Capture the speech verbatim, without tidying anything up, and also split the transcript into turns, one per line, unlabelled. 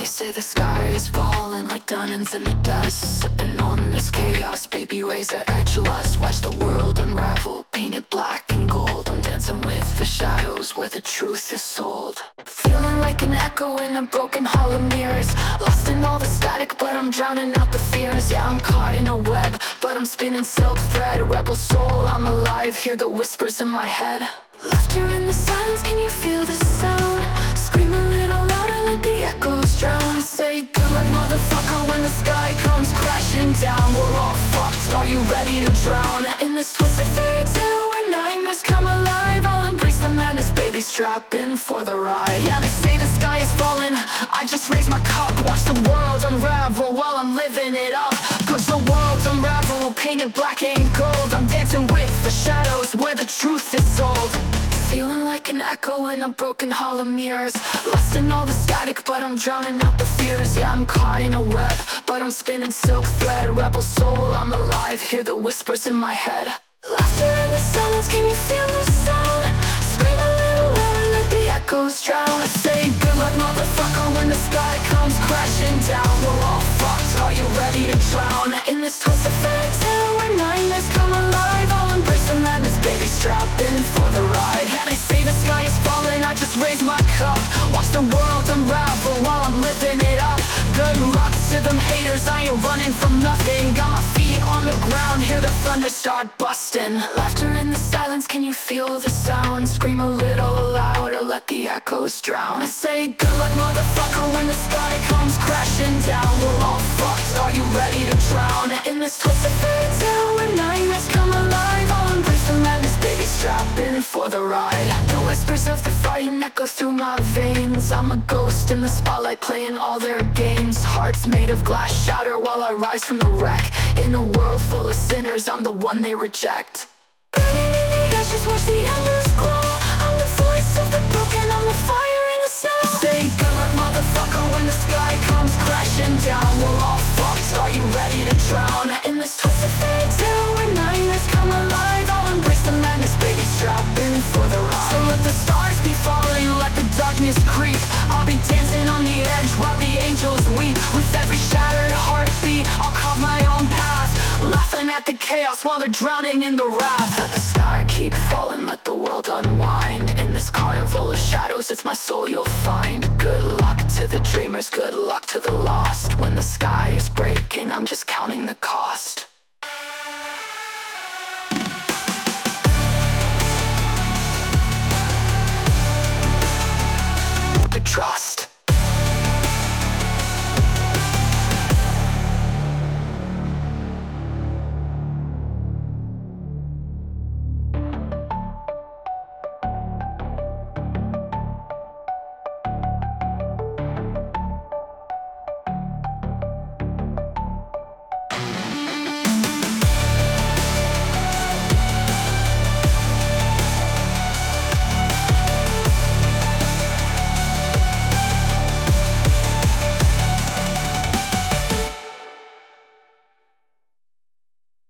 say the sky is falling like diamonds in the dust. Sipping on this chaos, baby, raise the edge of lust. Watch the world unravel, painted black and gold. I'm dancing with the shadows where the truth is sold. Feeling like an echo in a broken hall of mirrors. Lost in all the static, but I'm drowning out the fears. Yeah, I'm caught in a web, but I'm spinning silk thread. Rebel soul, I'm alive, hear the whispers in my head. Laughter in the silence, can you feel the sound? Scream a little louder, let the echoes drown. Say good luck, motherfucker, when the sky comes crashing down. We're all fucked, are you ready to drown? In this twisted fairy tale where nightmares come alive, I'll embrace the madness, baby, strap in for the ride. Yeah, they say the sky is falling, I just raise my cup. Watch the world unravel while I'm living it up. Cause the world's unravel, painted black and gold. I'm dancing with the shadows where the truth is sold. Feeling like an echo in a broken hall of mirrors. Lost in all the static, but I'm drowning out the fears. Yeah, I'm caught in a web, but I'm spinning silk thread. Rebel soul, I'm alive, hear the whispers in my head. Laughter in the silence, can you feel the sound? Scream a little louder, let the echoes drown. I say good luck, motherfucker, when the sky comes crashing down. We're all fucked, are you ready to drown? In this twisted fairy tale where nightmares come alive, I'll embrace the madness, baby, strap in for the ride. And I say the sky is falling, I just raise my cup. Watch the world unravel while I'm living it up. Good luck to them haters, I ain't running from nothing. Got my feet on the ground, hear the thunder start busting. Laughter in the silence, can you feel the sound? Scream a little louder, let the echoes drown. I say good luck, motherfucker, when the sky comes crashing down. We're all fucked, are you ready to drown? In this twisted fairy tale where nightmares come alive, I'll embrace the madness, baby, strap in for the ride. The whispers of the fighting echo through my veins. I'm a ghost in the spotlight playing all their games. Hearts made of glass shatter while I rise from the wreck. In a world full of sinners, I'm the one they reject. Burning in the ashes, watch the embers glow. I'm the voice of the broken, I'm the fire in the snow. Say good luck, motherfucker, when the sky comes crashing down. We're all fucked, are you ready to drown? In this twisted fairy tale where nightmares come alive, I'll embrace the madness, baby, strap in for the ride. So let the stars be falling, let the darkness creep. I'll be dancing on the edge while the angels weep. With every shattered heartbeat, I'll carve my own path, laughing at the chaos while they're drowning in the wrath. Let the sky keep falling, let the world unwind. In this carnival of shadows, it's my soul you'll find. Good luck to the dreamers, good luck to the lost. When the sky is breaking, I'm just counting the cost. The trust.